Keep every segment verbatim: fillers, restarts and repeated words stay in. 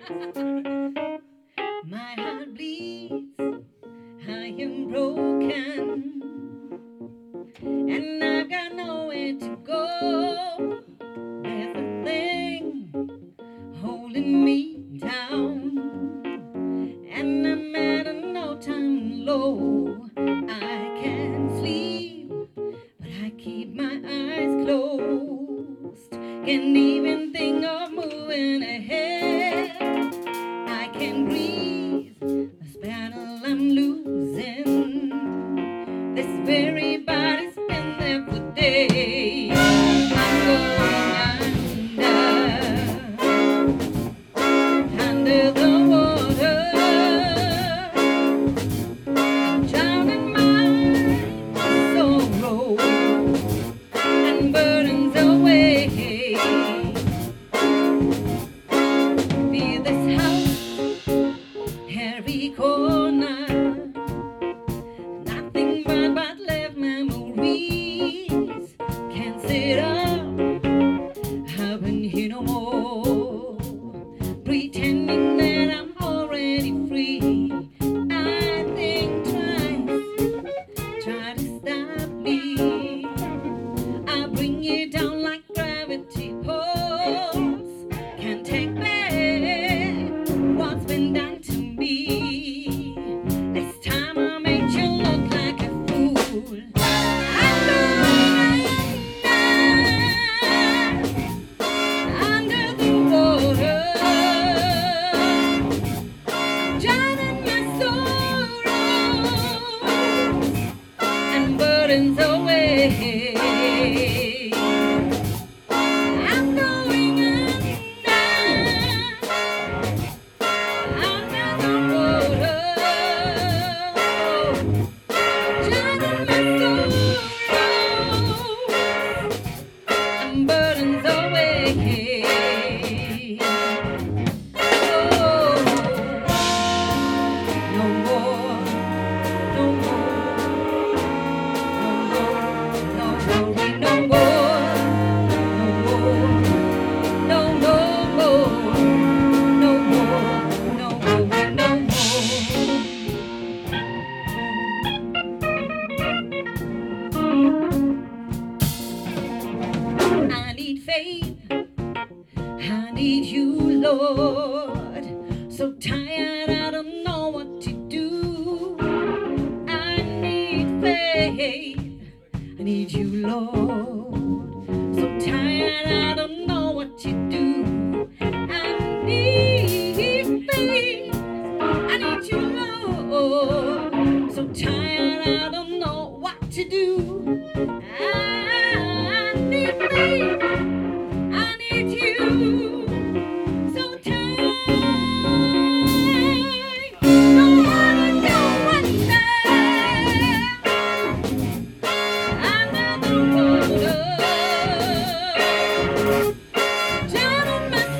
My heart bleeds, I am broken, and I've got nowhere to go. There's a thing holding me down, and I'm at an all-time low. I can't sleep, but I keep my eyes closed. Can't even think of moving ahead. I can't breathe. This battle I'm losing. This very body's been there for days. I'm going under, under the water. I'm drowning my sorrow and burdens away. Feel this house, every corner, nothing but but left memories. Can't sit up, haven't here no more, pretending that I'm already free. I think twice, try to stop me. I bring you down like gravity pulls. Can't take back what's been done to me. This time I made you look like a fool. I'm going under, under the water, drowning my sorrows and burdens away. I'm going under, under the water, drowning my sorrows and burdens away. Oh, no more, no more, no worry no more, no more, no more, no worry no more. I need faith, I need you, Lord. So tired, I don't know what to do. I need faith, I need you, Lord. So tired, I don't know what to do. I need faith, I need you, Lord. So tired, I don't know what to do. I need faith, I need you. So tired, no one don't wonder. Under the water, drowning my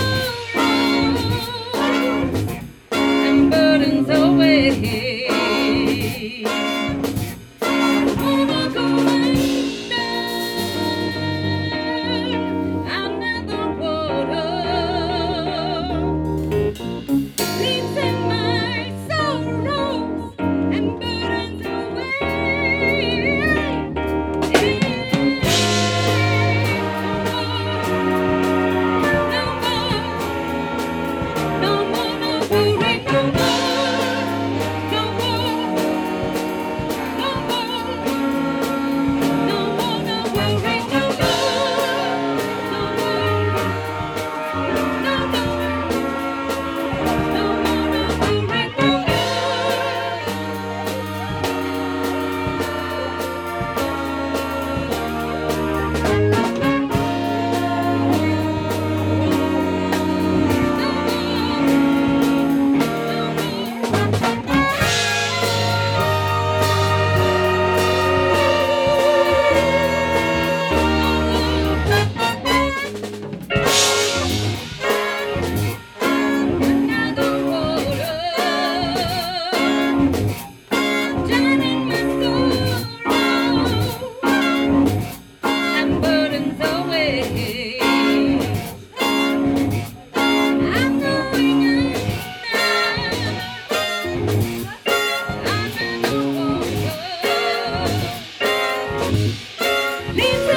sorrows and burdens away. Wanna go under, Need